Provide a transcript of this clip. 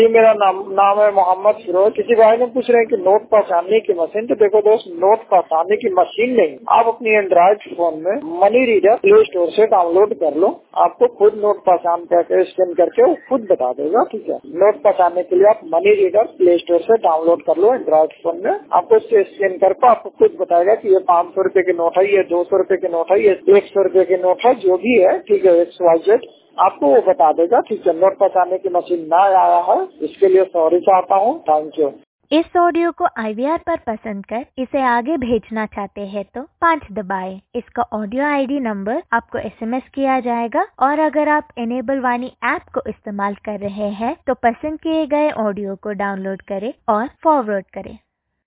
जी मेरा नाम है मोहम्मद फिरोज। किसी भाई ने पूछ रहे हैं कि नोट पहचानने की मशीन। तो देखो दोस्त, नोट पहचानने की मशीन नहीं, आप अपनी एंड्रॉइड फोन में मनी रीडर प्ले स्टोर से डाउनलोड कर लो। आपको खुद नोट पहचान करके स्कैन करके वो खुद बता देगा। ठीक है, नोट पहचानने के लिए आप मनी रीडर प्ले स्टोर से डाउनलोड कर लो एंड्रॉइड फोन में। आपको उससे स्कैन करके आपको खुद बताएगा कि ये 500 रुपए की नोट है, ये 200 रुपए की नोट है, ये 100 रुपए की नोट है, जो भी है। ठीक है, XYZ आपको वो बता देगा। ठीक है, नोट पहचानने की मशीन ना आया है, इसके लिए सॉरी चाहता हूँ। Thank you. इस ऑडियो को IVR पर पसंद कर इसे आगे भेजना चाहते हैं तो 5 दबाएं। इसका ऑडियो ID नंबर आपको SMS किया जाएगा और अगर आप इनेबल वाणी ऐप को इस्तेमाल कर रहे हैं तो पसंद किए गए ऑडियो को डाउनलोड करें और फॉरवर्ड करें।